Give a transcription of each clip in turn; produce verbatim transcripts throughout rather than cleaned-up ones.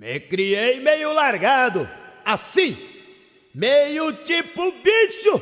Me criei meio largado, assim, meio tipo bicho.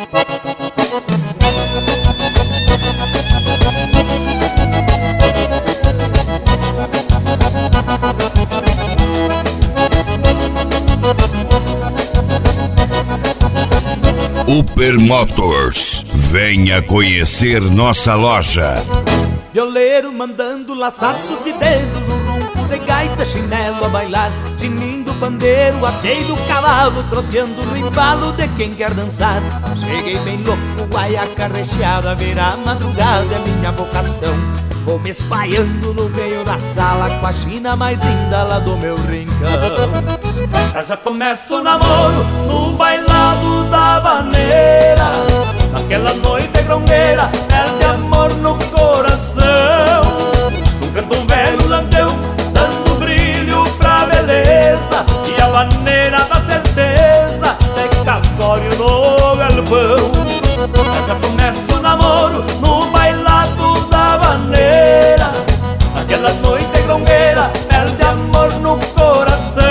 Upper Motors, venha conhecer nossa loja. Violeiro mandando laçaços de dedos, um ronco de gaita, chinelo a bailar, tinindo bandeiro, atei do cavalo, troteando no embalo de quem quer dançar. Cheguei bem louco, guaiaca recheada, virar madrugada é minha vocação. Vou me espalhando no meio da sala com a china mais linda lá do meu rincão. Já começa o namoro no bailado da vaneira, naquela noite grongueira, perde amor no coração. Um canto um velho lampião, dando brilho pra beleza, e a vaneira da certeza, de casório no galpão. Já começa o namoro no bailado da vaneira, naquela noite grongueira, perde amor no coração.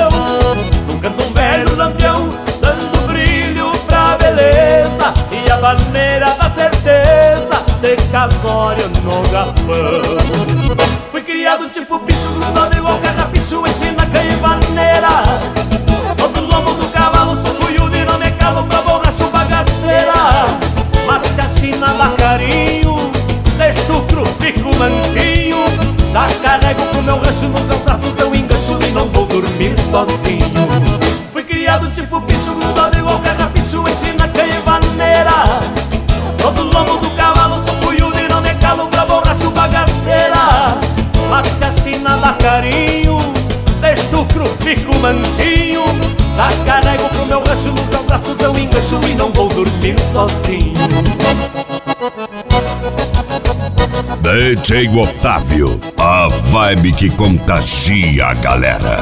Um canto um velho lampião, dando brilho pra beleza, e a vaneira da certeza, de casório no galpão. Fui criado tipo bicho, grudado igual carrapicho, ensina canha e vaneira. Sou do lombo do cavalo, sou cuiudo e não me calo pra borracho bagaceira. Mas se a china dá carinho, deixo o cru, fico mansinho. Já carrego pro meu rancho, nos meus braços eu engancho e não vou dormir sozinho. Fui criado tipo bicho, grudado igual carrapicho, ensina canha e vaneira. Sou do lombo do cavalo, sou cuiudo e não me calo pra borracho bagaceira. Mas se a china dá carinho, deixo o cru, fico mansinho. Já carrego pro meu rancho, nos meus braços eu engancho e não vou dormir sozinho. D J Otávio, a vibe que contagia a galera.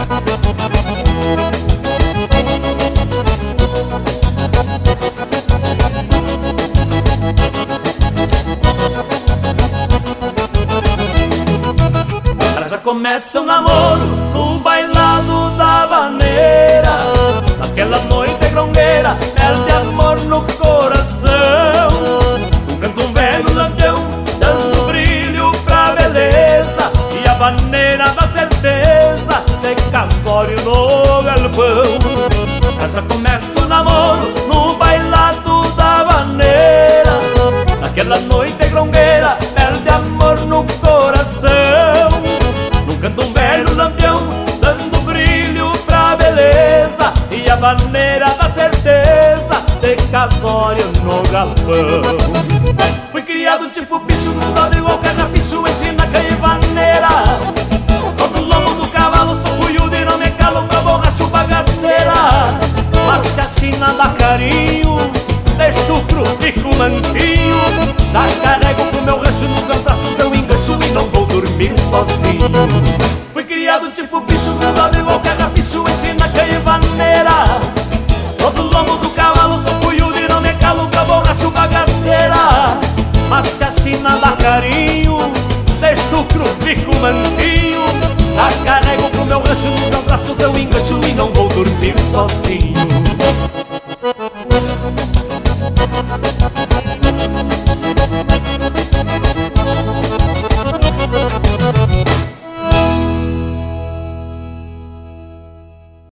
Já começa o namoro no bailado da vaneira, naquela noite grongueira, perde amor no coração. Um canto um velho lampião, dando brilho pra beleza, e a vaneira da certeza, de casório no galpão. Já começa o namoro no bailado da vaneira, naquela noite grongueira, perde amor no coração. Num canto um velho lampião, dando brilho pra beleza, e a vaneira da certeza, de casório no galpão. Fui criado tipo bicho, grudado igual carrapicho, ensina canha e vaneira.